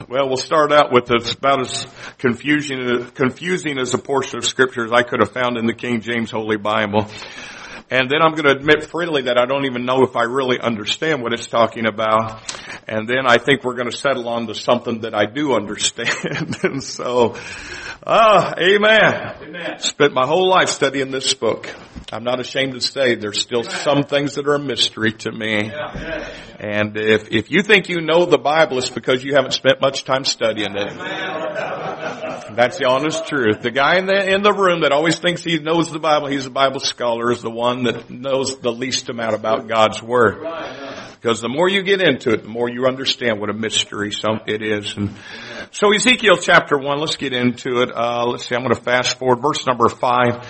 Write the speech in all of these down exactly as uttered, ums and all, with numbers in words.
Well, we'll start out with it's about as confusing, confusing as a portion of scriptures I could have found in the King James Holy Bible. And then I'm going to admit freely that I don't even know if I really understand what it's talking about. And then I think we're going to settle on to something that I do understand. And so, ah, amen. Amen. Spent my whole life studying this book. I'm not ashamed to say there's still amen. Some things that are a mystery to me. Yeah. And if, if you think you know the Bible, it's because you haven't spent much time studying it. Amen. That's the honest truth. The guy in the, in the room that always thinks he knows the Bible, he's a Bible scholar, is the one that knows the least amount about God's Word. Because the more you get into it, the more you understand what a mystery some it is. And so Ezekiel chapter one, let's get into it. Uh, let's see, I'm going to fast forward. Verse number five.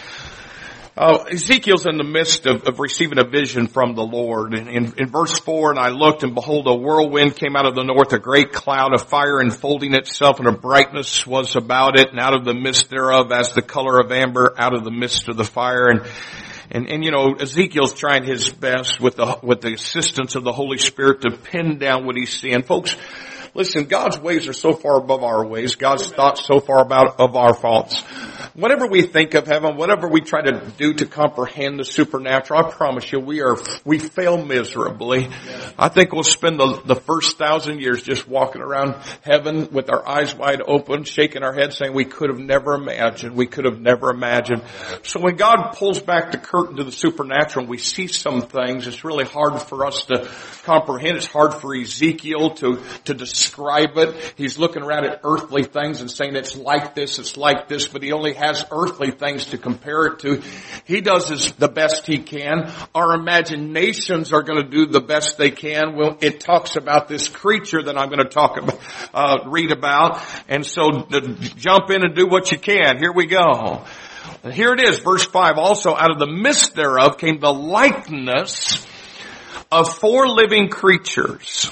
Uh, Ezekiel's in the midst of, of receiving a vision from the Lord. In, in, in verse four, and I looked, and behold, a whirlwind came out of the north, a great cloud of fire enfolding itself, and a brightness was about it, and out of the midst thereof, as the color of amber, out of the midst of the fire. And And, and you know, Ezekiel's trying his best with the, with the assistance of the Holy Spirit to pin down what he's seeing. Folks, listen, God's ways are so far above our ways. God's thoughts so far about, of our thoughts. Whatever we think of heaven, whatever we try to do to comprehend the supernatural, I promise you, we are, we fail miserably. I think we'll spend the, the first thousand years just walking around heaven with our eyes wide open, shaking our heads saying we could have never imagined, we could have never imagined. So when God pulls back the curtain to the supernatural and we see some things, it's really hard for us to comprehend. It's hard for Ezekiel to, to describe it. He's looking around at earthly things and saying it's like this, it's like this, but he only has earthly things to compare it to. He does his, the best he can. Our imaginations are going to do the best they can. Well, it talks about this creature that I'm going to talk about, uh, read about. And so uh, jump in and do what you can. Here we go. And here it is, verse five. Also out of the midst thereof came the likeness of four living creatures.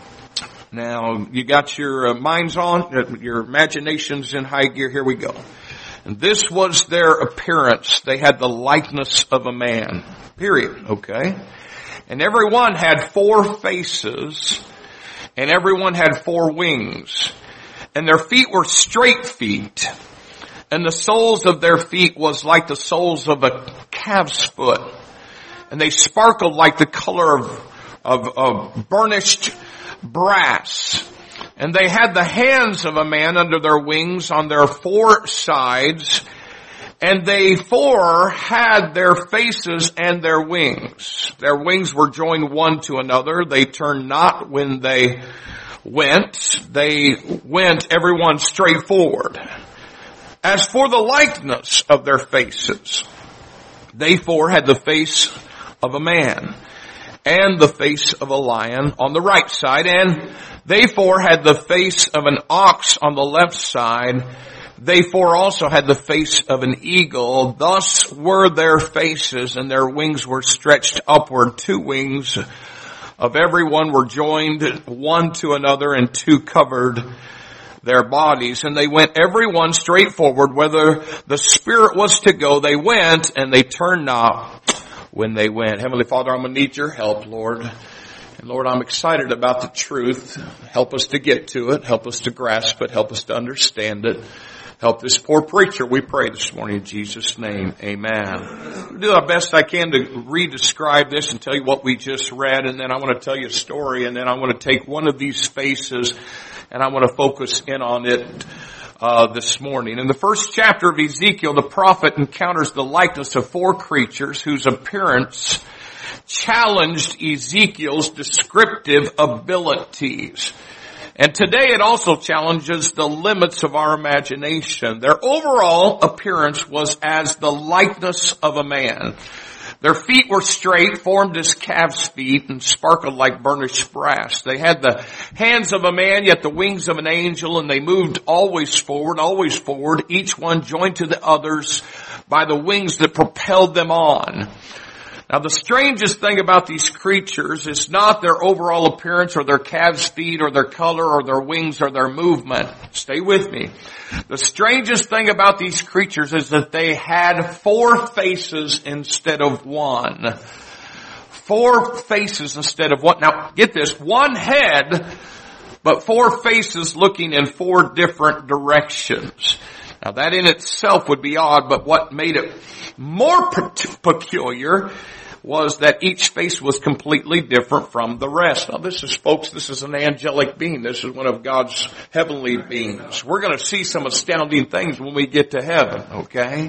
Now, you got your uh, minds on, your imaginations in high gear. Here we go. And this was their appearance. They had the likeness of a man. Period. Okay? And everyone had four faces, and everyone had four wings. And their feet were straight feet. And the soles of their feet was like the soles of a calf's foot. And they sparkled like the color of, of, of burnished brass. And they had the hands of a man under their wings on their four sides. And they four had their faces and their wings. Their wings were joined one to another. They turned not when they went. They went everyone straight forward. As for the likeness of their faces, they four had the face of a man and the face of a lion on the right side, and they four had the face of an ox on the left side. They four also had the face of an eagle. Thus were their faces, and their wings were stretched upward. Two wings of every one were joined one to another, and two covered their bodies. And they went every one straight forward. Whether the Spirit was to go, they went, and they turned not when they went. Heavenly Father, I'm going to need your help, Lord. And Lord, I'm excited about the truth. Help us to get to it. Help us to grasp it. Help us to understand it. Help this poor preacher, we pray this morning in Jesus' name. Amen. I'll do the best I can to re-describe this and tell you what we just read, and then I want to tell you a story, and then I want to take one of these faces and I want to focus in on it uh this morning. In the first chapter of Ezekiel, the prophet encounters the likeness of four creatures whose appearance challenged Ezekiel's descriptive abilities. And today it also challenges the limits of our imagination. Their overall appearance was as the likeness of a man. Their feet were straight, formed as calf's feet, and sparkled like burnished brass. They had the hands of a man, yet the wings of an angel, and they moved always forward, always forward, each one joined to the others by the wings that propelled them on. Now, the strangest thing about these creatures is not their overall appearance or their calves' feet or their color or their wings or their movement. Stay with me. The strangest thing about these creatures is that they had four faces instead of one. Four faces instead of one. Now, get this. One head but four faces looking in four different directions. Now that in itself would be odd, but what made it more peculiar was that each face was completely different from the rest. Now this is, folks, this is an angelic being. This is one of God's heavenly beings. We're going to see some astounding things when we get to heaven, okay?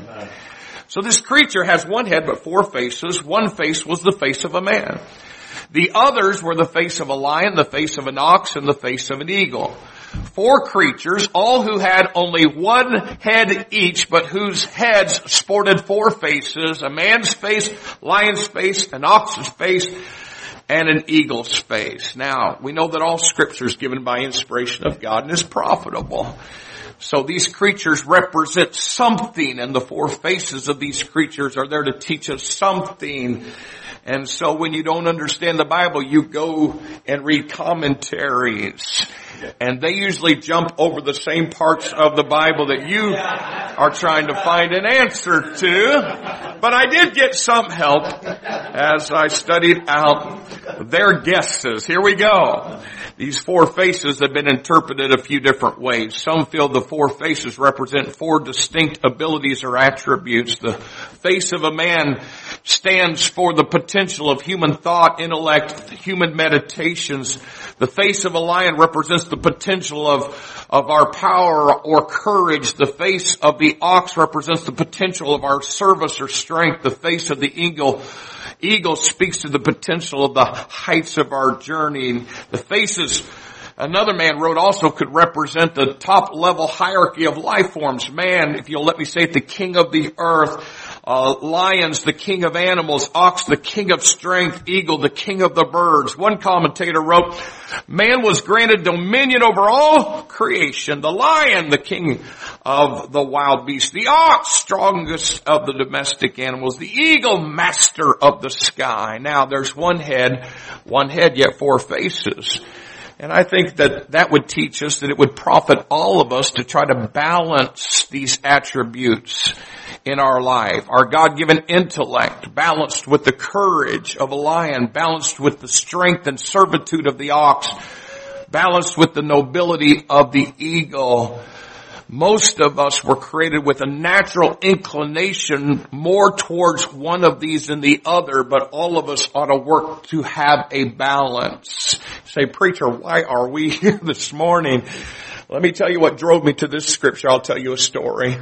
So this creature has one head but four faces. One face was the face of a man. The others were the face of a lion, the face of an ox, and the face of an eagle. Four creatures, all who had only one head each, but whose heads sported four faces, a man's face, lion's face, an ox's face, and an eagle's face. Now, we know that all scripture is given by inspiration of God and is profitable. So these creatures represent something, and the four faces of these creatures are there to teach us something. And so when you don't understand the Bible, you go and read commentaries. And they usually jump over the same parts of the Bible that you are trying to find an answer to. But I did get some help as I studied out their guesses. Here we go. These four faces have been interpreted a few different ways. Some feel the four faces represent four distinct abilities or attributes. The face of a man stands for the potential of human thought, intellect, human meditations. The face of a lion represents the potential of, of our power or courage. The face of the ox represents the potential of our service or strength. The face of the eagle Eagle speaks to the potential of the heights of our journey. The faces, another man wrote, also could represent the top level hierarchy of life forms. Man, if you'll let me say it, the king of the earth. Uh, lions, the king of animals. Ox, the king of strength. Eagle, the king of the birds. One commentator wrote, man was granted dominion over all creation. The lion, the king of the wild beasts. The ox, strongest of the domestic animals. The eagle, master of the sky. Now there's one head, one head yet four faces. And I think that that would teach us that it would profit all of us to try to balance these attributes in our life. Our God-given intellect balanced with the courage of a lion, balanced with the strength and servitude of the ox, balanced with the nobility of the eagle. Most of us were created with a natural inclination more towards one of these than the other, but all of us ought to work to have a balance. Say, preacher, why are we here this morning? Let me tell you what drove me to this scripture. I'll tell you a story.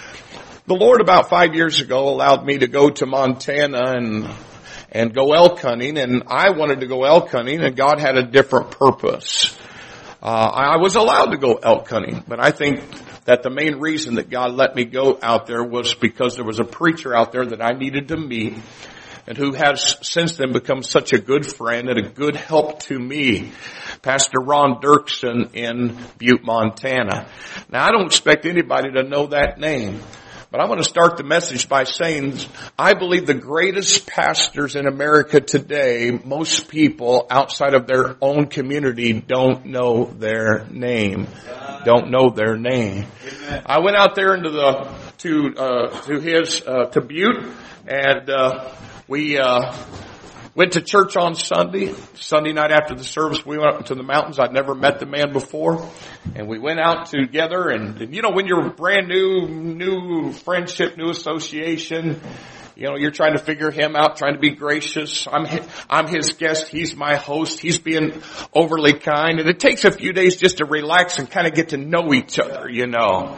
The Lord about five years ago allowed me to go to Montana and and go elk hunting, and I wanted to go elk hunting, and God had a different purpose. Uh, I was allowed to go elk hunting, but I think that the main reason that God let me go out there was because there was a preacher out there that I needed to meet, and who has since then become such a good friend and a good help to me, Pastor Ron Dirksen in Butte, Montana. Now, I don't expect anybody to know that name, but I want to start the message by saying I believe the greatest pastors in America today, most people outside of their own community don't know their name. Don't know their name. I went out there into the to uh to his uh to Butte, and uh we uh went to church on Sunday. Sunday night after the service, we went up into the mountains. I'd never met the man before. And we went out together. And, and you know, when you're brand new, new friendship, new association, you know, you're trying to figure him out, trying to be gracious. I'm, I'm his guest. He's my host. He's being overly kind. And it takes a few days just to relax and kind of get to know each other, you know.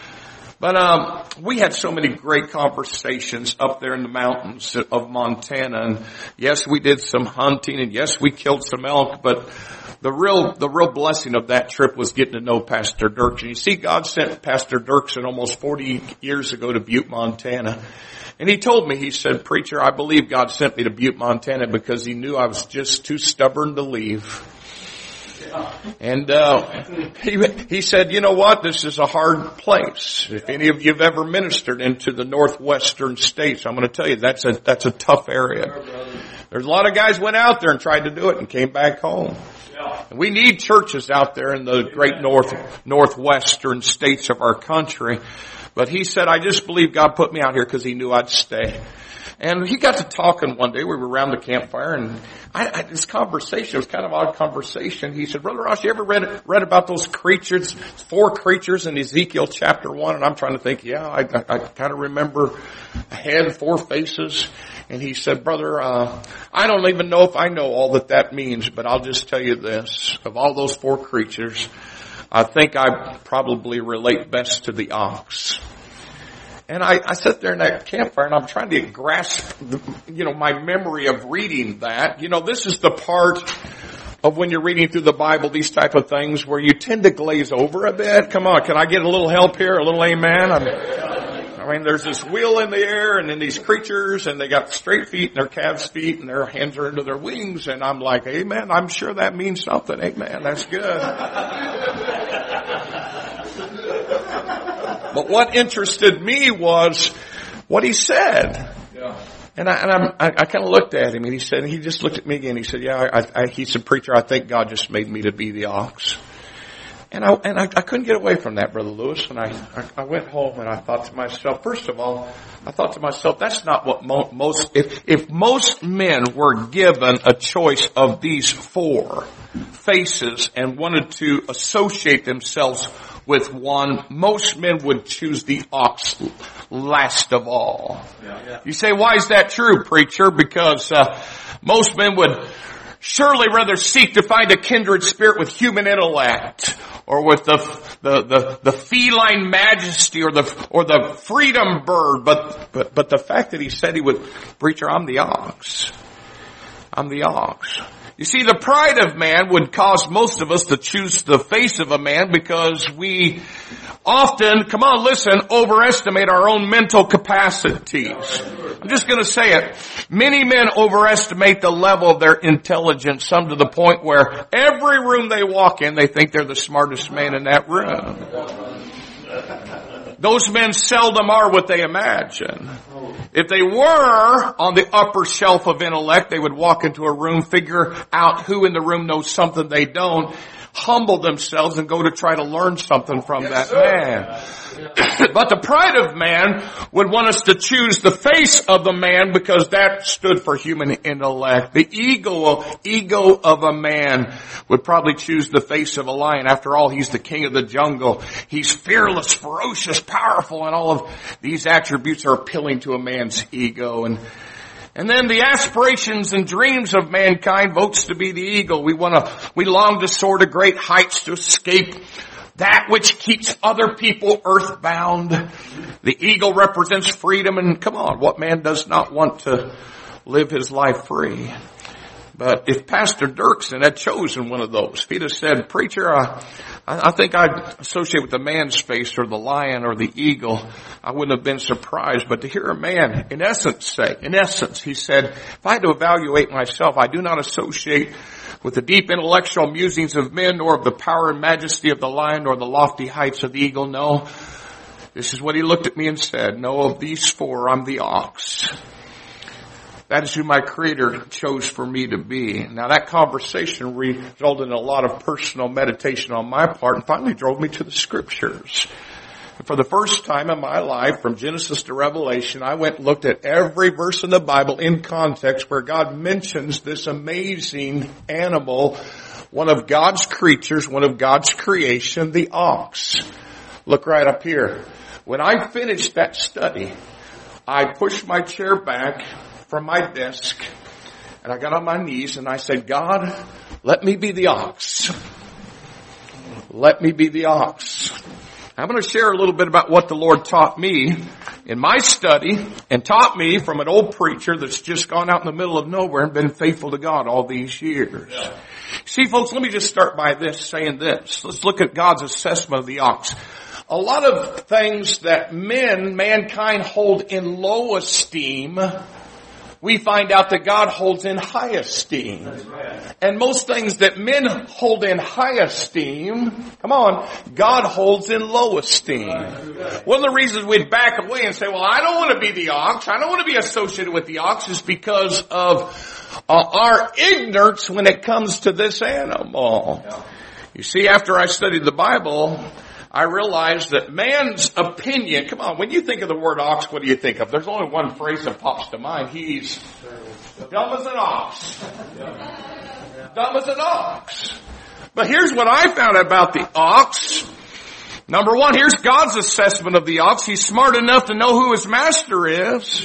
But um we had so many great conversations up there in the mountains of Montana. And yes, we did some hunting, and yes, we killed some elk, but the real the real blessing of that trip was getting to know Pastor Dirksen. You see, God sent Pastor Dirksen almost forty years ago to Butte, Montana. And he told me, he said, preacher, I believe God sent me to Butte, Montana because he knew I was just too stubborn to leave. And uh he he said, you know what, this is a hard place. If any of you have ever ministered into the northwestern states, I'm going to tell you that's a that's a tough area. There's a lot of guys went out there and tried to do it and came back home. And we need churches out there in the great north northwestern states of our country. But he said, I just believe God put me out here because he knew I'd stay. And he got to talking one day. We were around the campfire, and I, I, this conversation, it was kind of an odd conversation. He said, Brother Ross, you ever read read about those creatures, four creatures in Ezekiel chapter one? And I'm trying to think, yeah, I, I, I kind of remember a head, four faces. And he said, Brother, uh, I don't even know if I know all that that means, but I'll just tell you this. Of all those four creatures, I think I probably relate best to the ox. And I, I sit there in that campfire and I'm trying to grasp, the, you know, my memory of reading that. You know, this is the part of when you're reading through the Bible, these type of things where you tend to glaze over a bit. Come on, can I get a little help here? A little amen? I'm, I mean, there's this wheel in the air and then these creatures and they got straight feet and their calves' feet and their hands are into their wings. And I'm like, amen, I'm sure that means something. Amen, that's good. But what interested me was what he said. Yeah. And I, and I'm, I, I kind of looked at him and he said, he just looked at me again. He said, yeah, I, I, he said, preacher, I think God just made me to be the ox. And I, and I, I couldn't get away from that, Brother Lewis. And I, I, I went home and I thought to myself, first of all, I thought to myself, that's not what mo- most, if, if most men were given a choice of these four faces and wanted to associate themselves with one, most men would choose the ox last of all. Yeah, yeah. You say, why is that true, preacher? Because uh, most men would surely rather seek to find a kindred spirit with human intellect or with the the the, the feline majesty or the or the freedom bird. But but but the fact that he said he would, preacher, I'm the ox. I'm the ox. You see, the pride of man would cause most of us to choose the face of a man because we often, come on, listen, overestimate our own mental capacities. I'm just going to say it. Many men overestimate the level of their intelligence, some to the point where every room they walk in, they think they're the smartest man in that room. Those men seldom are what they imagine. If they were on the upper shelf of intellect, they would walk into a room, figure out who in the room knows something they don't, humble themselves and go to try to learn something from yes, that sir. man. But the pride of man would want us to choose the face of the man because that stood for human intellect. The ego, ego of a man would probably choose the face of a lion. After all, he's the king of the jungle. He's fearless, ferocious, powerful, and all of these attributes are appealing to a man's ego. And And then the aspirations and dreams of mankind votes to be the eagle. We want to, we long to soar to great heights to escape that which keeps other people earthbound. The eagle represents freedom, and come on, what man does not want to live his life free? But if Pastor Dirksen had chosen one of those, if he'd have said, preacher, uh, I think I'd associate with the man's face or the lion or the eagle, I wouldn't have been surprised. But to hear a man, in essence, say, in essence, he said, if I had to evaluate myself, I do not associate with the deep intellectual musings of men, nor of the power and majesty of the lion, nor the lofty heights of the eagle. No, this is what he looked at me and said, no, of these four, I'm the ox. That is who my Creator chose for me to be. Now that conversation resulted in a lot of personal meditation on my part and finally drove me to the Scriptures. And for the first time in my life, from Genesis to Revelation, I went and looked at every verse in the Bible in context where God mentions this amazing animal, one of God's creatures, one of God's creation, the ox. Look right up here. When I finished that study, I pushed my chair back from my desk, and I got on my knees and I said, God, let me be the ox. Let me be the ox. I'm going to share a little bit about what the Lord taught me in my study and taught me from an old preacher that's just gone out in the middle of nowhere and been faithful to God all these years. Yeah. See, folks, let me just start by this, saying this. Let's look at God's assessment of the ox. A lot of things that men, mankind hold in low esteem, we find out that God holds in high esteem. And most things that men hold in high esteem, come on, God holds in low esteem. One of the reasons we'd back away and say, well, I don't want to be the ox, I don't want to be associated with the ox, is because of uh, our ignorance when it comes to this animal. You see, after I studied the Bible, I realized that man's opinion, come on, when you think of the word ox, what do you think of? There's only one phrase that pops to mind. He's dumb as an ox. Dumb as an ox. But here's what I found about the ox. Number one, here's God's assessment of the ox. He's smart enough to know who his master is.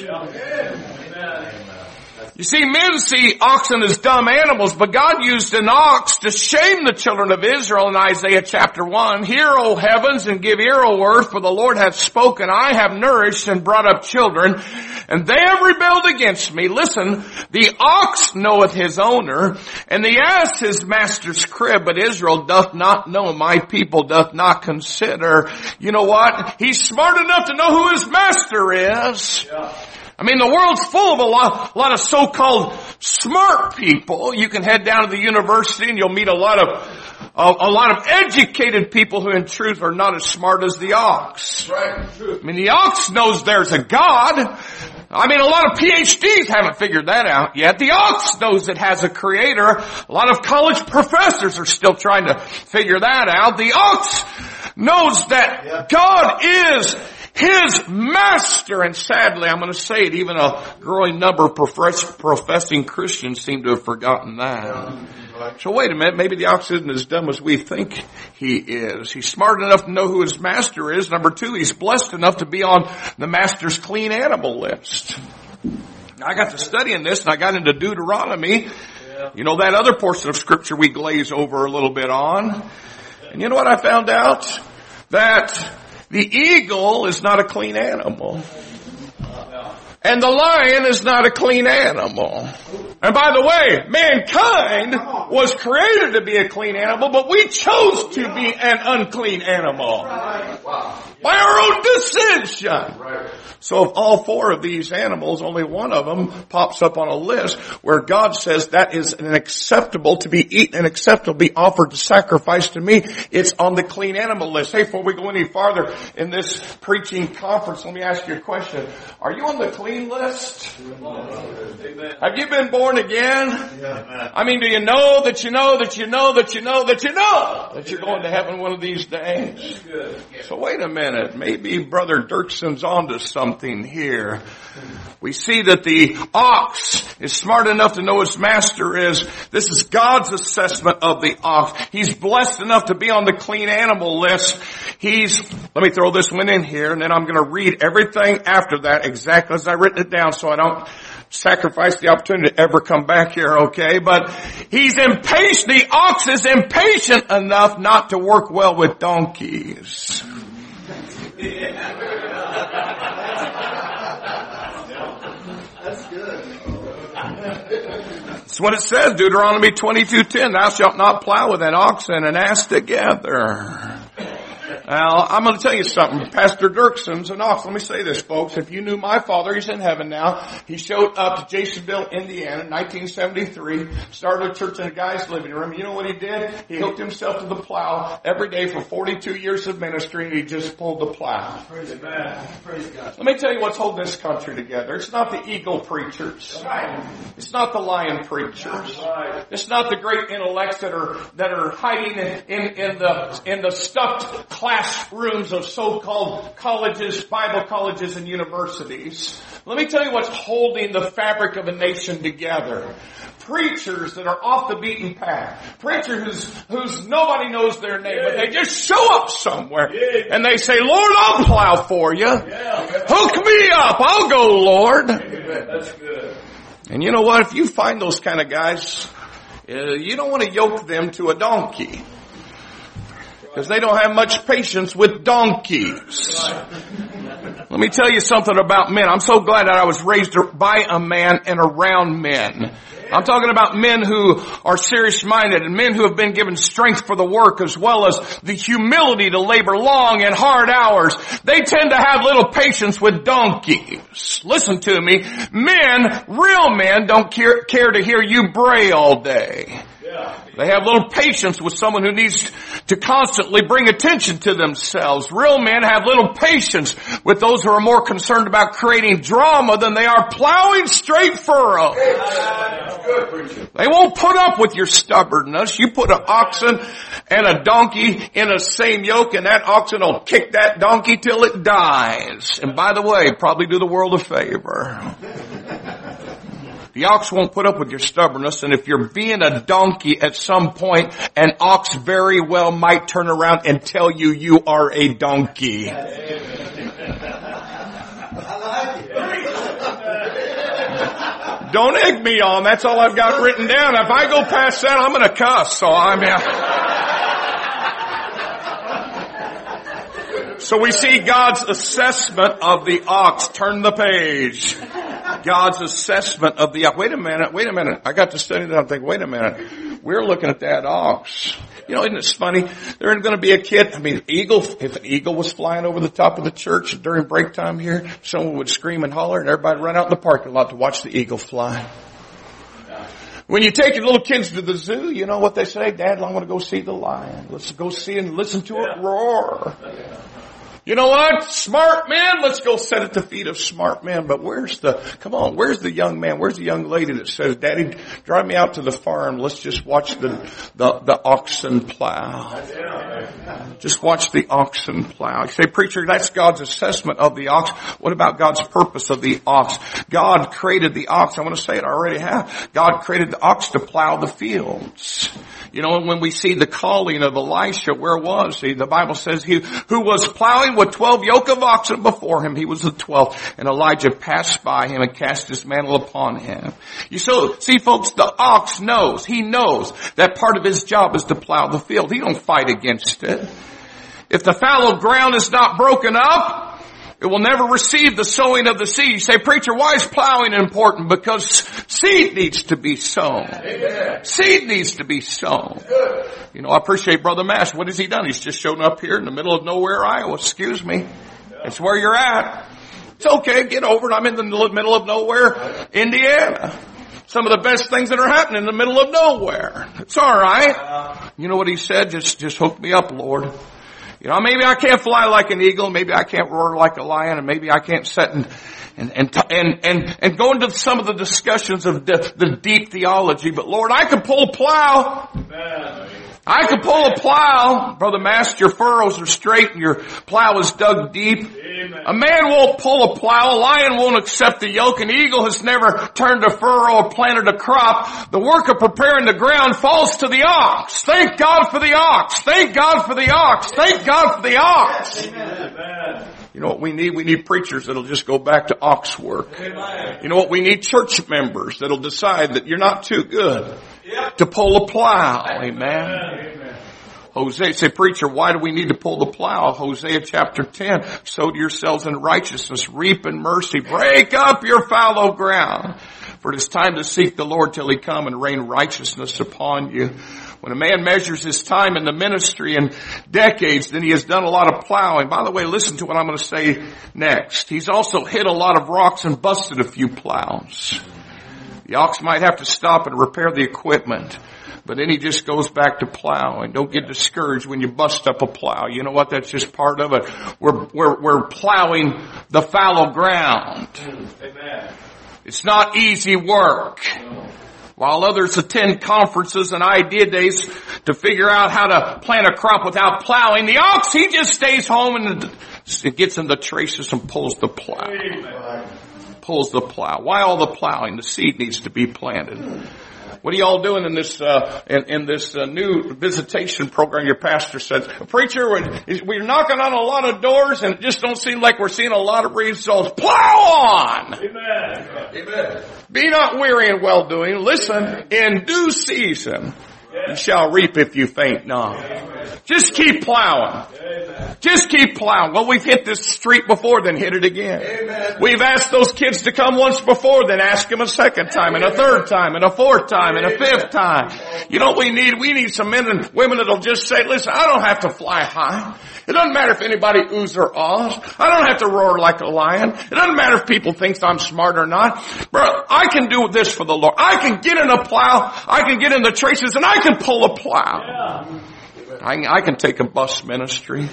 You see, men see oxen as dumb animals, but God used an ox to shame the children of Israel in Isaiah chapter one. Hear, O heavens, and give ear, O earth, for the Lord hath spoken. I have nourished and brought up children, and they have rebelled against me. Listen, the ox knoweth his owner, and the ass his master's crib, but Israel doth not know, my people doth not consider. You know what? He's smart enough to know who his master is. Yeah. I mean, the world's full of a lot, a lot of so-called smart people. You can head down to the university and you'll meet a lot of, a, a lot of educated people who in truth are not as smart as the ox. Right. I mean, the ox knows there's a God. I mean, a lot of P H Ds haven't figured that out yet. The ox knows it has a creator. A lot of college professors are still trying to figure that out. The ox knows that yeah. God is his master, and sadly, I'm going to say it, even a growing number of profess, professing Christians seem to have forgotten that. So wait a minute, maybe the ox isn't as dumb as we think he is. He's smart enough to know who his master is. Number two, he's blessed enough to be on the master's clean animal list. I got to studying this, and I got into Deuteronomy. You know, that other portion of Scripture we glaze over a little bit on. And you know what I found out? That the eagle is not a clean animal. And the lion is not a clean animal. And by the way, mankind was created to be a clean animal, but we chose to be an unclean animal. By our own decision. So of all four of these animals, only one of them pops up on a list where God says that is an acceptable to be eaten and acceptable to be offered to sacrifice to me. It's on the clean animal list. Hey, before we go any farther in this preaching conference, let me ask you a question. Are you on the clean list? Have you been born again? I mean, do you know that you know that you know that you know that you know that you're going to heaven one of these days? So wait a minute. Maybe Brother Dirkson's onto something here. We see that the ox is smart enough to know his master is. This is God's assessment of the ox. He's blessed enough to be on the clean animal list. He's, let me throw this one in here, and then I'm going to read everything after that exactly as I written it down so I don't sacrifice the opportunity to ever come back here, okay? But he's impatient. The ox is impatient enough not to work well with donkeys. That's good. That's what it says, Deuteronomy twenty-two ten. Thou shalt not plow with an ox and an ass together. Now, I'm going to tell you something. Pastor Dirkson's an ox. Let me say this, folks. If you knew my father, he's in heaven now. He showed up to Jasonville, Indiana, nineteen seventy-three, started a church in a guy's living room. You know what he did? He hooked himself to the plow every day for forty-two years of ministry, and he just pulled the plow. Praise God. Praise God. Let me tell you what's holding this country together. It's not the eagle preachers. Right. It's not the lion preachers. Right. It's not the great intellects that are that are hiding in, in, in the in the stuffed classrooms of so-called colleges, Bible colleges, and universities. Let me tell you what's holding the fabric of a nation together. Preachers that are off the beaten path. Preachers whose, whose nobody knows their name, but they just show up somewhere. And they say, Lord, I'll plow for you. Hook me up. I'll go, Lord. That's good. And you know what? If you find those kind of guys, uh, you don't want to yoke them to a donkey. Because they don't have much patience with donkeys. Let me tell you something about men. I'm so glad that I was raised by a man and around men. I'm talking about men who are serious-minded and men who have been given strength for the work as well as the humility to labor long and hard hours. They tend to have little patience with donkeys. Listen to me. Men, real men, don't care, care to hear you bray all day. They have little patience with someone who needs to constantly bring attention to themselves. Real men have little patience with those who are more concerned about creating drama than they are plowing straight furrows. Good preacher. They won't put up with your stubbornness. You put an oxen and a donkey in a same yoke, and that oxen will kick that donkey till it dies. And by the way, probably do the world a favor. The ox won't put up with your stubbornness, and if you're being a donkey at some point, an ox very well might turn around and tell you you are a donkey. Don't egg me on. That's all I've got written down. If I go past that, I'm going to cuss. So I'm yeah. So we see God's assessment of the ox. Turn the page. God's assessment of the ox. Wait a minute. Wait a minute. I got to study that. I'm thinking, wait a minute. We're looking at that ox. You know, isn't it funny? There ain't going to be a kid. I mean, eagle, if an eagle was flying over the top of the church during break time here, someone would scream and holler and everybody would run out in the parking lot to watch the eagle fly. When you take your little kids to the zoo, you know what they say? Dad, I want to go see the lion. Let's go see and listen to it roar. You know what? Smart men, let's go sit at the feet of smart men. But where's the, come on, where's the young man? Where's the young lady that says, Daddy, drive me out to the farm. Let's just watch the, the, the oxen plow. Just watch the oxen plow. You say, preacher, that's God's assessment of the ox. What about God's purpose of the ox? God created the ox. I want to say it, I already have. God created the ox to plow the fields. You know, when we see the calling of Elisha, where was he? The Bible says he who was plowing with twelve yoke of oxen before him, he was the twelfth. And Elijah passed by him and cast his mantle upon him. You so, see folks, the ox knows, he knows that part of his job is to plow the field. He don't fight against it. If the fallow ground is not broken up, it will never receive the sowing of the seed. You say, preacher, why is plowing important? Because seed needs to be sown. Amen. Seed needs to be sown. Good. You know, I appreciate Brother Mass. What has he done? He's just shown up here in the middle of nowhere, Iowa. Excuse me. It's where you're at. It's okay. Get over it. I'm in the middle of nowhere, Indiana. Some of the best things that are happening in the middle of nowhere. It's all right. You know what he said? Just, just hook me up, Lord. You know, maybe I can't fly like an eagle, maybe I can't roar like a lion, and maybe I can't sit and and and and and, and go into some of the discussions of the, the deep theology. But Lord, I can pull a plow. Amen. I can pull a plow. Brother Master, your furrows are straight and your plow is dug deep. Amen. A man won't pull a plow. A lion won't accept the yoke. An eagle has never turned a furrow or planted a crop. The work of preparing the ground falls to the ox. Thank God for the ox. Thank God for the ox. Thank God for the ox. Amen. You know what we need? We need preachers that'll just go back to ox work. Amen. You know what? We need church members that'll decide that you're not too good to pull a plow. Amen. Amen. Hosea, say, preacher, why do we need to pull the plow? Hosea chapter ten, sow to yourselves in righteousness, reap in mercy, break up your fallow ground. For it is time to seek the Lord till he come and rain righteousness upon you. When a man measures his time in the ministry in decades, then he has done a lot of plowing. By the way, listen to what I'm going to say next. He's also hit a lot of rocks and busted a few plows. The ox might have to stop and repair the equipment, but then he just goes back to plowing. Don't get discouraged when you bust up a plow. You know what? That's just part of it. We're, we're, we're plowing the fallow ground. Amen. It's not easy work. No. While others attend conferences and idea days to figure out how to plant a crop without plowing, the ox, he just stays home and it gets in the traces and pulls the plow. Amen. Pulls the plow. Why all the plowing? The seed needs to be planted. What are y'all doing in this uh, in, in this uh, new visitation program? Your pastor said, preacher, we're, we're knocking on a lot of doors and it just don't seem like we're seeing a lot of results. Plow on! Amen. Amen. Be not weary in well doing. Listen, in due season you shall reap if you faint not. Amen. Just keep plowing. Amen. Just keep plowing. Well, we've hit this street before, then hit it again. Amen. We've asked those kids to come once before, then ask them a second time, and a third time, and a fourth time, and a fifth time. You know what we need? We need some men and women that'll just say, listen, I don't have to fly high. It doesn't matter if anybody oohs or ahs. I don't have to roar like a lion. It doesn't matter if people think I'm smart or not. Bro, I can do this for the Lord. I can get in a plow. I can get in the traces and I can pull a plow. Yeah. I, I can take a bus ministry.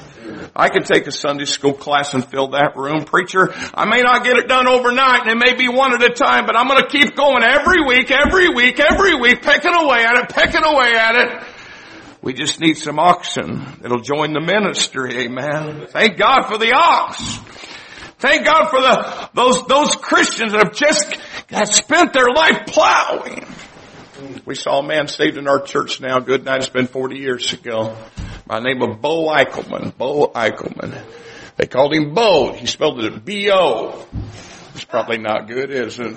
I could take a Sunday school class and fill that room. Preacher, I may not get it done overnight, and it may be one at a time, but I'm going to keep going every week, every week, every week, pecking away at it, pecking away at it. We just need some oxen that'll join the ministry, amen. Thank God for the ox. Thank God for the those those Christians that have just have spent their life plowing. We saw a man saved in our church now. Good night. It's been forty years ago. By the name of Bo Eichelman. Bo Eichelman. They called him Bo. He spelled it B O. It's probably not good, is it?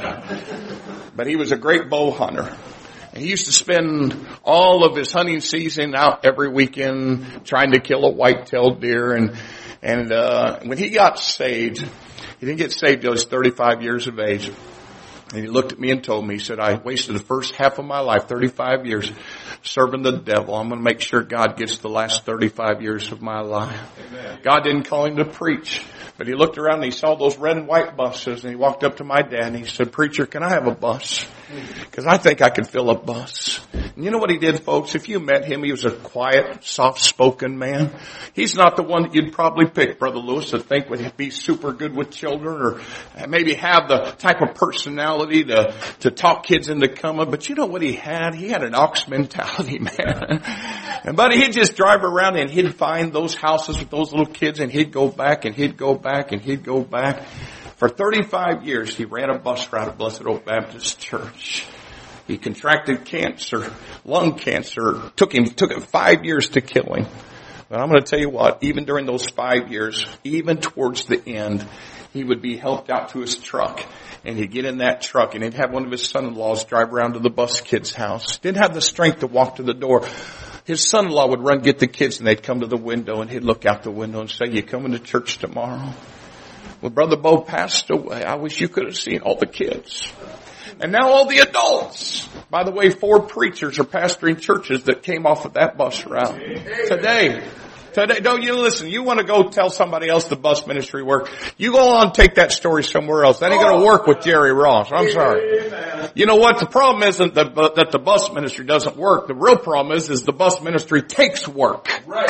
But he was a great bow hunter. And he used to spend all of his hunting season out every weekend trying to kill a white-tailed deer. And, and, uh, when he got saved, he didn't get saved until he was thirty-five years of age. And he looked at me and told me, he said, I wasted the first half of my life, thirty-five years, serving the devil. I'm going to make sure God gets the last thirty-five years of my life. Amen. God didn't call him to preach. But he looked around and he saw those red and white buses, and he walked up to my dad and he said, Preacher, can I have a bus? Because I think I can fill a bus. And you know what he did, folks? If you met him, he was a quiet, soft-spoken man. He's not the one that you'd probably pick, Brother Lewis, to think would be super good with children or maybe have the type of personality to, to talk kids into coming. But you know what he had? He had an ox mentality, man. And buddy, he'd just drive around and he'd find those houses with those little kids, and he'd go back and he'd go back and he'd go back. For thirty-five years, he ran a bus route at Blessed Oak Baptist Church. He contracted cancer, lung cancer. Took him, took him five years to kill him. But I'm going to tell you what, even during those five years, even towards the end, he would be helped out to his truck. And he'd get in that truck and he'd have one of his son-in-laws drive around to the bus kid's house. Didn't have the strength to walk to the door. His son-in-law would run get the kids, and they'd come to the window, and he'd look out the window and say, you coming to church tomorrow? Well, Brother Bo passed away. I wish you could have seen all the kids. And now all the adults. By the way, four preachers are pastoring churches that came off of that bus route. Today. Today, don't you listen, you want to go tell somebody else the bus ministry work, you go on and take that story somewhere else. That ain't going to work with Jerry Ross. I'm sorry. You know what? The problem isn't that, that the bus ministry doesn't work. The real problem is, is the bus ministry takes work.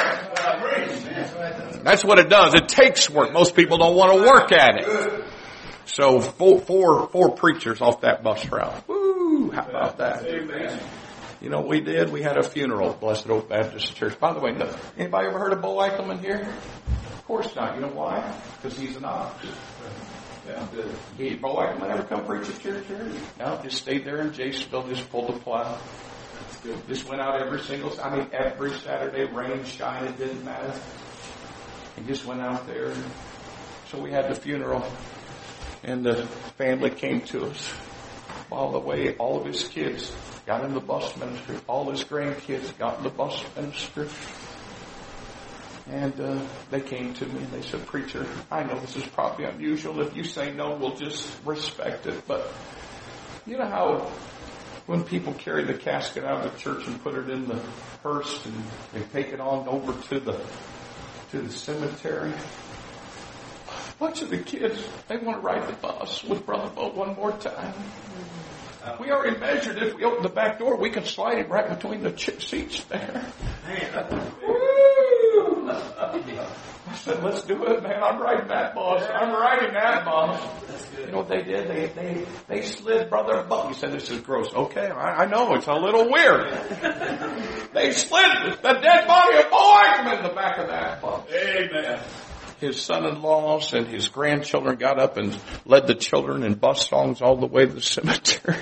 That's what it does. It takes work. Most people don't want to work at it. So four, four, four preachers off that bus route. Woo! How about that? You know what we did? We had a funeral at Blessed Oak Baptist Church. By the way, anybody ever heard of Bo Eichelman here? Of course not. You know why? Because he's an ox. Yeah. He, Bo Eichelman ever come preach at church here? No, just stayed there in Jacobsville, just pulled the plow. Just went out every single, I mean, every Saturday, rain, shine, it didn't matter. He just went out there. So we had the funeral, and the family came to us. All the way, all of his kids got in the bus ministry. All his grandkids got in the bus ministry. And uh, they came to me and they said, Preacher, I know this is probably unusual. If you say no, we'll just respect it. But you know how when people carry the casket out of the church and put it in the hearse and they take it on over to the to the cemetery? A bunch of the kids, they want to ride the bus with Brother Bo one more time. We already measured if we open the back door, we can slide him right between the chip seats there. Woo! I said, let's do it, man. I'm riding that bus. I'm riding that bus. You know what they did? They they they slid Brother Bo. You said this is gross. Okay, I, I know it's a little weird. They slid the dead body of Bo Eichelman in the back of that bus. Amen. His son-in-laws and his grandchildren got up and led the children in bus songs all the way to the cemetery.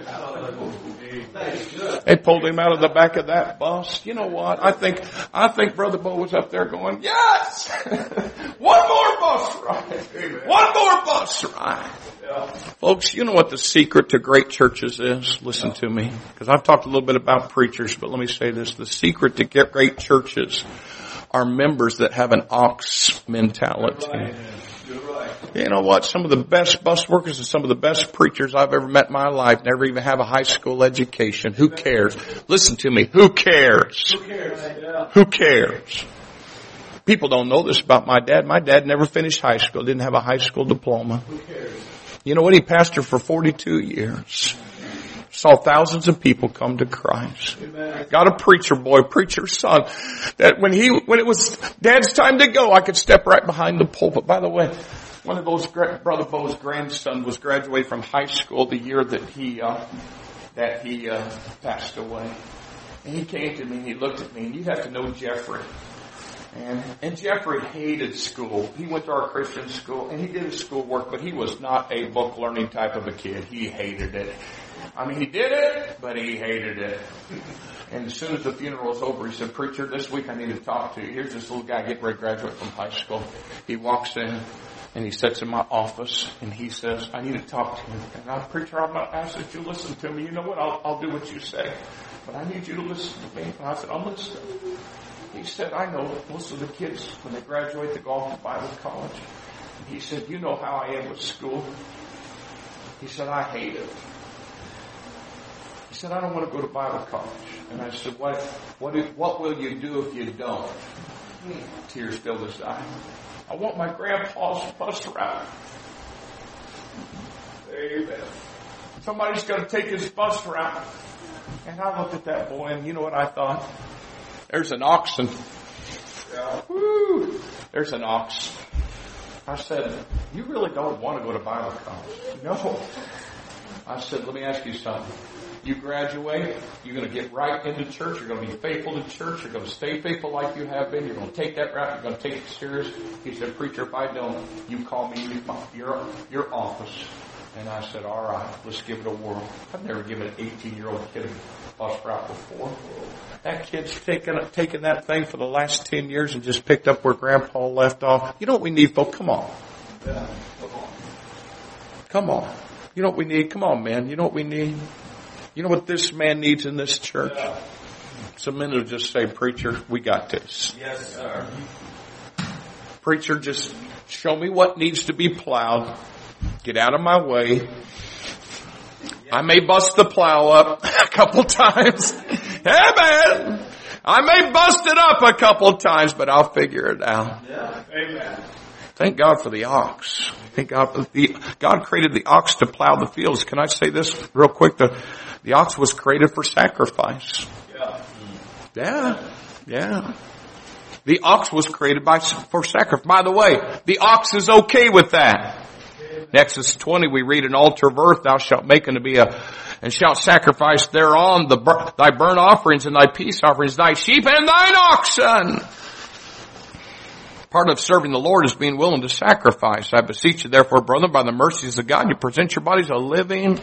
They pulled him out of the back of that bus. You know what? I think I think Brother Bo was up there going, yes! One more bus ride! One more bus ride! Folks, you know what the secret to great churches is? Listen to me. Because I've talked a little bit about preachers, but let me say this. The secret to get great churches are members that have an ox mentality. Right. Right. You know what? Some of the best bus workers and some of the best preachers I've ever met in my life never even have a high school education. Who cares? Listen to me. Who cares? Who cares? Who cares? People don't know this about my dad. My dad never finished high school, didn't have a high school diploma. Who cares? You know what? He pastored for forty-two years. Saw thousands of people come to Christ. Amen. Got a preacher boy, preacher son, that when he, when it was Dad's time to go, I could step right behind the pulpit. By the way, one of those, Brother Bo's grandson was graduating from high school the year that he, uh, that he, uh, passed away. And he came to me and he looked at me, and you have to know Jeffrey. And, and Jeffrey hated school. He went to our Christian school and he did his schoolwork, but he was not a book learning type of a kid. He hated it. I mean, he did it, but he hated it. And as soon as the funeral was over, he said, "Preacher, this week I need to talk to you. Here's this little guy getting ready to graduate from high school." He walks in and he sits in my office and he says, "I need to talk to you." And I, "Preacher, I'm not asking that you listen to me. You know what? I'll, I'll do what you say. But I need you to listen to me." And I said, "I'm listening." He said, "I know most of the kids, when they graduate, they go off to Bible college." He said, "You know how I am with school." He said, "I hate it." He said, "I don't want to go to Bible college." And I said, what, what, do, what will you do if you don't?" Tears filled his eyes. "I want my grandpa's bus route." Amen. Somebody's going to take his bus route. And I looked at that boy, and you know what I thought? There's an oxen. Woo! There's an ox. I said, "You really don't want to go to Bible college?" "No." I said, "Let me ask you something. You graduate, you're going to get right into church, you're going to be faithful to church, you're going to stay faithful like you have been, you're going to take that route, you're going to take it serious." He said, "Preacher, if I don't, you call me in your, your office." And I said, "All right, let's give it a whirl." I've never given an eighteen-year-old kid a bus route before. That kid's taken, taken that thing for the last ten years and just picked up where Grandpa left off. You know what we need, folks? Come on. Yeah, come on. Come on. You know what we need? Come on, man. You know what we need? You know what this man needs in this church? Yeah. Some men will just say, "Preacher, we got this." Yes, sir. "Preacher, just show me what needs to be plowed. Get out of my way. I may bust the plow up a couple times. Amen. I may bust it up a couple times, but I'll figure it out." Yeah. Amen. Thank God for the ox. Thank God for the, God created the ox to plow the fields. Can I say this real quick? The, the ox was created for sacrifice. Yeah. Yeah. Yeah. The ox was created by, for sacrifice. By the way, the ox is okay with that. In Exodus twenty, we read, "An altar of earth thou shalt make unto me a, and shalt sacrifice thereon the, thy burnt offerings and thy peace offerings, thy sheep and thine oxen." Part of serving the Lord is being willing to sacrifice. "I beseech you, therefore, brethren, by the mercies of God, you present your bodies a living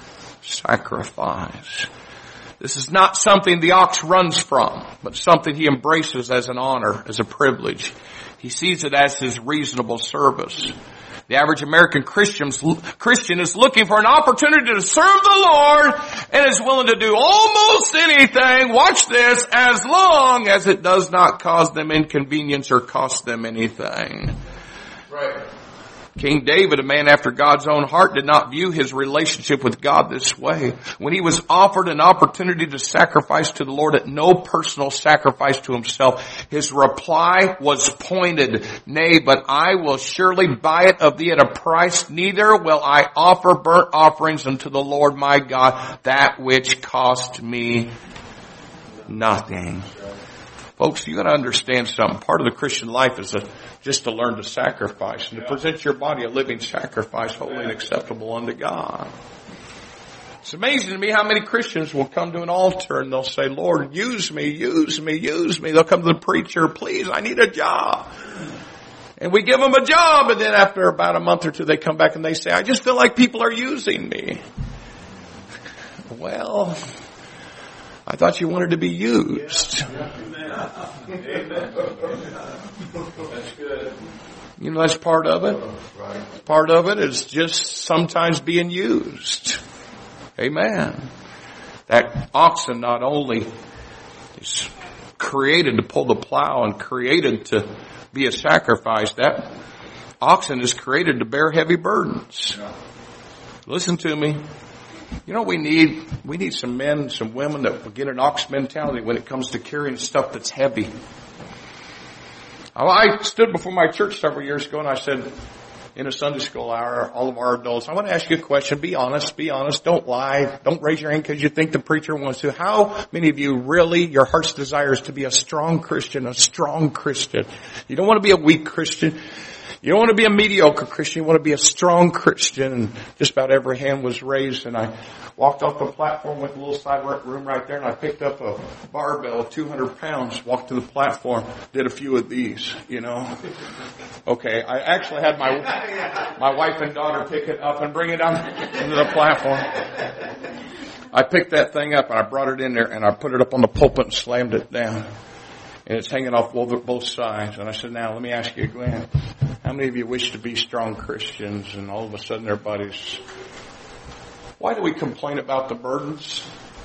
sacrifice." This is not something the ox runs from, but something he embraces as an honor, as a privilege. He sees it as his reasonable service. The average American Christian's, Christian is looking for an opportunity to serve the Lord and is willing to do almost anything, watch this, as long as it does not cause them inconvenience or cost them anything. Right. King David, a man after God's own heart, did not view his relationship with God this way. When he was offered an opportunity to sacrifice to the Lord at no personal sacrifice to himself, his reply was pointed, "Nay, but I will surely buy it of thee at a price. Neither will I offer burnt offerings unto the Lord my God, that which cost me nothing." Folks, you got to understand something. Part of the Christian life is a, just to learn to sacrifice and to present your body a living sacrifice, holy and acceptable unto God. It's amazing to me how many Christians will come to an altar and they'll say, "Lord, use me, use me, use me." They'll come to the preacher, "Please, I need a job." And we give them a job, and then after about a month or two, they come back and they say, "I just feel like people are using me." Well, I thought you wanted to be used. Amen. That's good. You know, that's part of it. Part of it is just sometimes being used. Amen. That oxen not only is created to pull the plow and created to be a sacrifice, that oxen is created to bear heavy burdens. Listen to me. You know what we need? We need some men, some women that will get an ox mentality when it comes to carrying stuff that's heavy. I stood before my church several years ago and I said, in a Sunday school hour, all of our adults, I want to ask you a question. Be honest. Be honest. Don't lie. Don't raise your hand because you think the preacher wants to. How many of you really, your heart's desire is to be a strong Christian, a strong Christian? You don't want to be a weak Christian. You don't want to be a mediocre Christian. You want to be a strong Christian. And just about every hand was raised. And I walked off the platform with a little side room right there. And I picked up a barbell of two hundred pounds, walked to the platform, did a few of these, you know. Okay, I actually had my my wife and daughter pick it up and bring it down into the platform. I picked that thing up and I brought it in there and I put it up on the pulpit and slammed it down. And it's hanging off both sides. And I said, now let me ask you, Glenn, how many of you wish to be strong Christians? And all of a sudden everybody's, why do we complain about the burdens?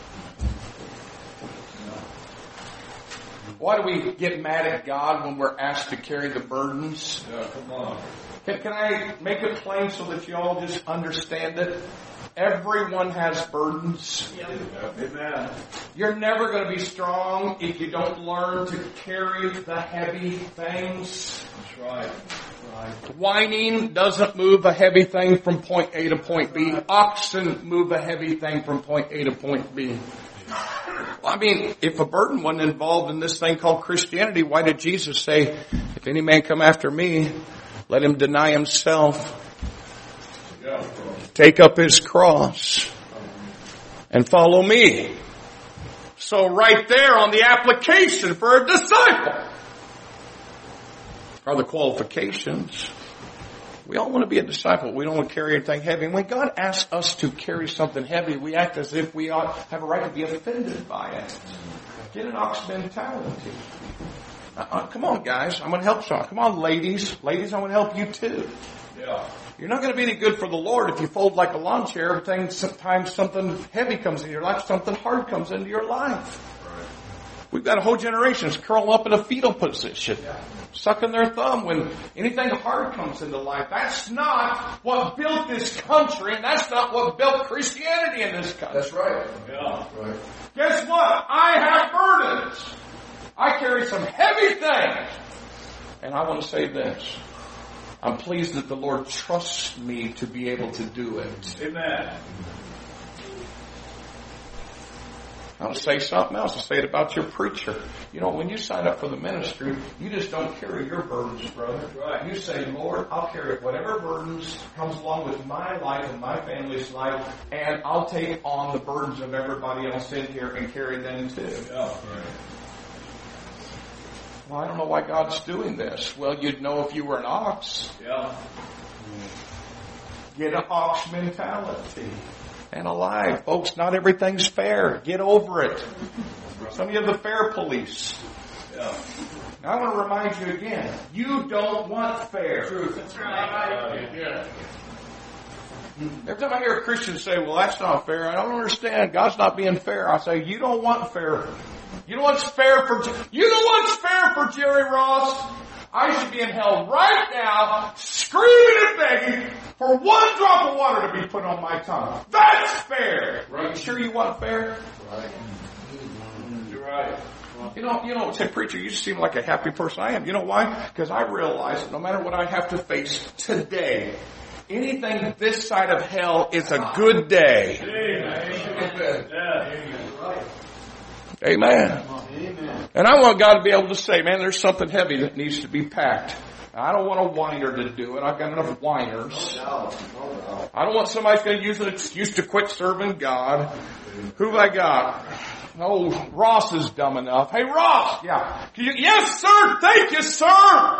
Why do we get mad at God when we're asked to carry the burdens? Yeah, come on. Can, can I make it plain so that you all just understand it? Everyone has burdens. Amen. You're never going to be strong if you don't learn to carry the heavy things. That's right. Right. Whining doesn't move a heavy thing from point A to point B. Oxen move a heavy thing from point A to point B. Well, I mean, if a burden wasn't involved in this thing called Christianity, why did Jesus say, if any man come after me, let him deny himself, Yeah. take up his cross, and follow me? So right there on the application for a disciple are the qualifications. We all want to be a disciple. We don't want to carry anything heavy. And when God asks us to carry something heavy, we act as if we ought have a right to be offended by it. Get an ox mentality. Uh, come on, guys. I'm going to help some. Come on, ladies. Ladies, I want to help you too. Yeah. You're not going to be any good for the Lord if you fold like a lawn chair every time sometimes something heavy comes into your life, something hard comes into your life. Right. We've got a whole generation that's curled up in a fetal position, sucking their thumb when anything hard comes into life. That's not what built this country, and that's not what built Christianity in this country. That's right. Yeah. Right. Guess what? I have burdens. I carry some heavy things. And I want to say this. I'm pleased that the Lord trusts me to be able to do it. Amen. I'll say something else. I'll say it about your preacher. You know, when you sign up for the ministry, you just don't carry your burdens, brother. Right. You say, Lord, I'll carry whatever burdens comes along with my life and my family's life, and I'll take on the burdens of everybody else in here and carry them too. Yeah. Right. Well, I don't know why God's doing this. Well, you'd know if you were an ox. Yeah. Get an ox mentality. And alive, folks, not everything's fair. Get over it. Some of you are the fair police. Yeah. Now, I want to remind you again, you don't want fair. Truth. That's right. Yeah. Every time I hear a Christian say, well, that's not fair, I don't understand. God's not being fair. I say, you don't want fair. You know what's fair for, you know what's fair for Jerry Ross? I should be in hell right now, screaming and begging for one drop of water to be put on my tongue. That's fair. Right. Are you sure you want fair? Right. You're right. You know, you know, say, preacher, you seem like a happy person. I am. You know why? Because I realize that no matter what I have to face today, anything this side of hell is a good day. Amen. Yeah. Amen. Amen. And I want God to be able to say, man, there's something heavy that needs to be packed. I don't want a whiner to do it. I've got enough whiners. I don't want somebody who's going to use an excuse to quit serving God. Who have I got? Oh, Ross is dumb enough. Hey, Ross! Yeah. Can you, yes, sir! Thank you, sir!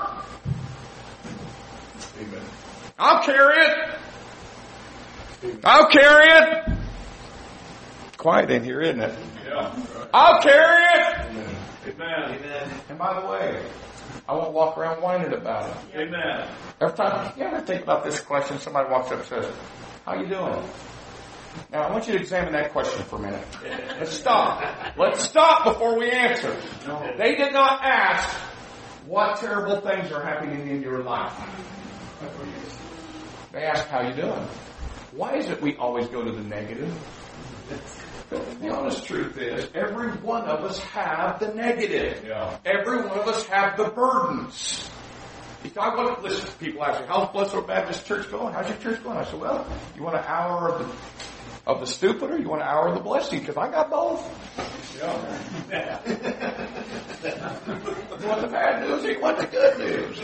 Amen. I'll carry it. I'll carry it. Quiet in here, isn't it? Yeah. I'll carry it. Amen. Amen. And by the way, I won't walk around whining about it. Amen. Every time, you ever think about this question, somebody walks up and says, how you doing? Now, I want you to examine that question for a minute. Let's stop. Let's stop before we answer. They did not ask, what terrible things are happening in your life? They asked, how you doing? Why is it we always go to the negative? The honest truth is, every one of us have the negative. Yeah. Every one of us have the burdens. He said, I want to listen. People ask me, how's Blessed Baptist Church going? How's your church going? I said, well, you want an hour of the of the stupid, or you want an hour of the blessing? Because I got both. Yeah. You want the bad news, or you want the good news?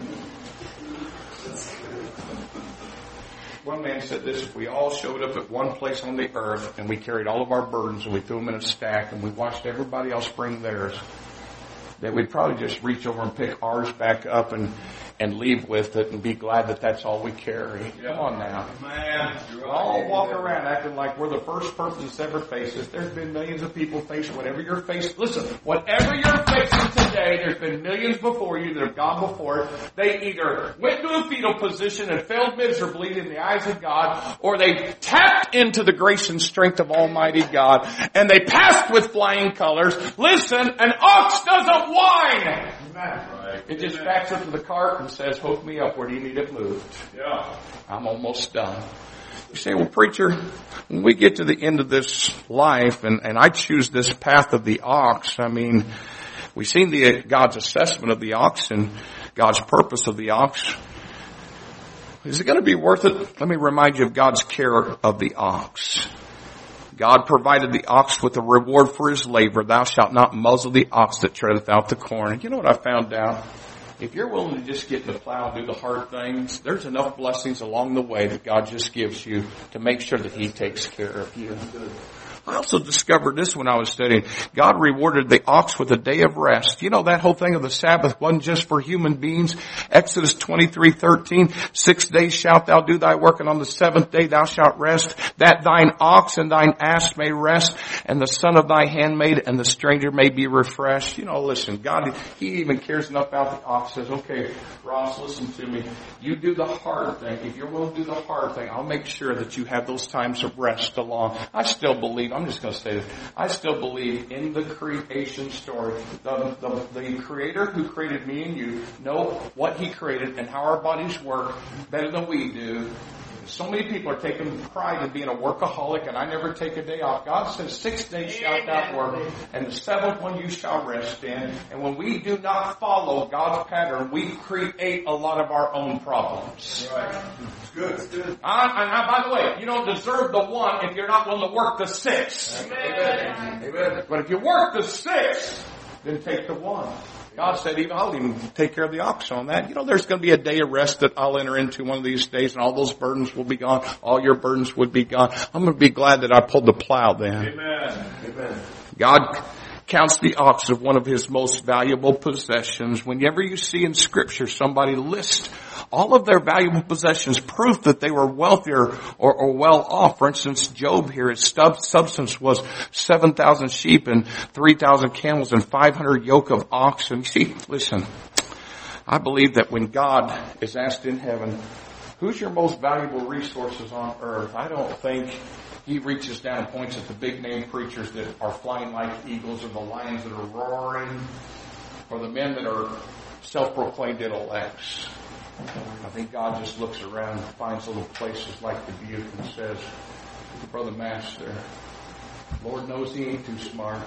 One man said this: if we all showed up at one place on the earth and we carried all of our burdens and we threw them in a stack and we watched everybody else bring theirs, that we'd probably just reach over and pick ours back up and and leave with it and be glad that that's all we carry. Yeah. Come on now. Man, all walk around acting like we're the first person that's ever faced this. There's been millions of people facing whatever you're facing. Listen, whatever you're facing today, there's been millions before you that have gone before it. They either went to a fetal position and failed miserably in the eyes of God, or they tapped into the grace and strength of Almighty God, and they passed with flying colors. Listen, an ox doesn't whine. Right. It just backs up to the cart and says, hook me up. Where do you need it moved? Yeah. I'm almost done. You say, well, preacher, when we get to the end of this life, and, and I choose this path of the ox, I mean, we've seen the God's assessment of the ox and God's purpose of the ox. Is it going to be worth it? Let me remind you of God's care of the ox. God provided the ox with a reward for his labor. Thou shalt not muzzle the ox that treadeth out the corn. And you know what I found out? If you're willing to just get in the plow and do the hard things, there's enough blessings along the way that God just gives you to make sure that he takes care of you. I also discovered this when I was studying. God rewarded the ox with a day of rest. You know, that whole thing of the Sabbath wasn't just for human beings. Exodus twenty-three thirteen, six days shalt thou do thy work, and on the seventh day thou shalt rest. That thine ox and thine ass may rest, and the son of thy handmaid and the stranger may be refreshed. You know, listen, God, he even cares enough about the ox. Says, okay, Ross, listen to me. You do the hard thing. If you're willing to do the hard thing, I'll make sure that you have those times of rest along. I still believe, I'm just going to say this, I still believe in the creation story. The, the, the Creator who created me and you know what he created and how our bodies work better than we do. So many people are taking pride in being a workaholic, and I never take a day off. God says, six days shalt thou work, and the seventh one you shall rest in. And when we do not follow God's pattern, we create a lot of our own problems. Right. It's good. It's good. Uh, and uh, by the way, you don't deserve the one if you're not willing to work the six. Amen. Amen. But if you work the six, then take the one. God said, even I'll even take care of the ox on that. You know, there's going to be a day of rest that I'll enter into one of these days, and all those burdens will be gone. All your burdens would be gone. I'm going to be glad that I pulled the plow then. Amen. Amen. God counts the ox as one of his most valuable possessions. Whenever you see in Scripture somebody list all of their valuable possessions, proof that they were wealthier or, or well off. For instance, Job here, his stub, substance was seven thousand sheep and three thousand camels and five hundred yoke of oxen. You see, listen, I believe that when God is asked in heaven, who's your most valuable resources on earth? I don't think he reaches down and points at the big name preachers that are flying like eagles, or the lions that are roaring, or the men that are self-proclaimed intellects. I think God just looks around and finds little places like the Dubuque and says, Brother Master, Lord knows he ain't too smart.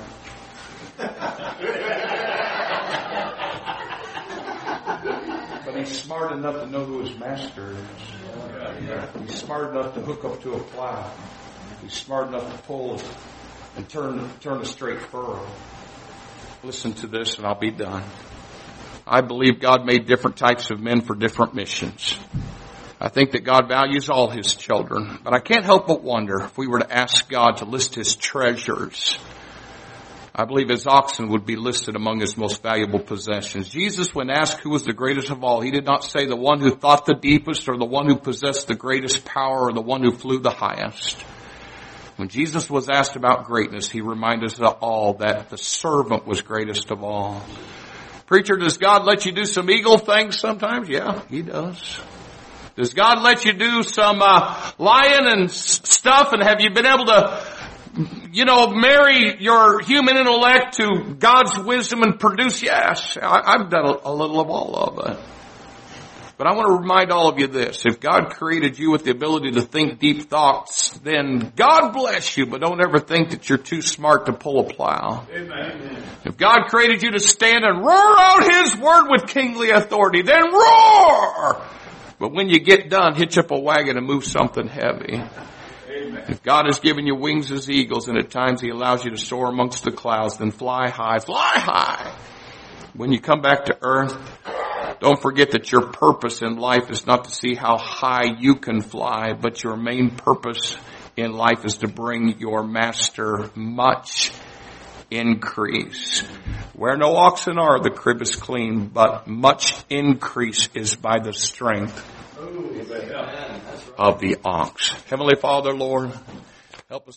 But he's smart enough to know who his master is. He's smart enough to hook up to a plow. He's smart enough to pull and turn, turn a straight furrow. Listen to this and I'll be done. I believe God made different types of men for different missions. I think that God values all his children. But I can't help but wonder if we were to ask God to list his treasures, I believe his oxen would be listed among his most valuable possessions. Jesus, when asked who was the greatest of all, he did not say the one who thought the deepest or the one who possessed the greatest power or the one who flew the highest. When Jesus was asked about greatness, he reminded us all that the servant was greatest of all. Preacher, does God let you do some eagle things sometimes? Yeah, he does. Does God let you do some uh, lion and s- stuff, and have you been able to, you know, marry your human intellect to God's wisdom and produce? Yes, I, I've done a, a little of all of it. But I want to remind all of you this. If God created you with the ability to think deep thoughts, then God bless you, but don't ever think that you're too smart to pull a plow. Amen. If God created you to stand and roar out His word with kingly authority, then roar! But when you get done, hitch up a wagon and move something heavy. Amen. If God has given you wings as eagles and at times He allows you to soar amongst the clouds, then fly high, fly high. When you come back to earth, don't forget that your purpose in life is not to see how high you can fly, but your main purpose in life is to bring your master much increase. Where no oxen are, the crib is clean, but much increase is by the strength of the ox. Heavenly Father, Lord, help us.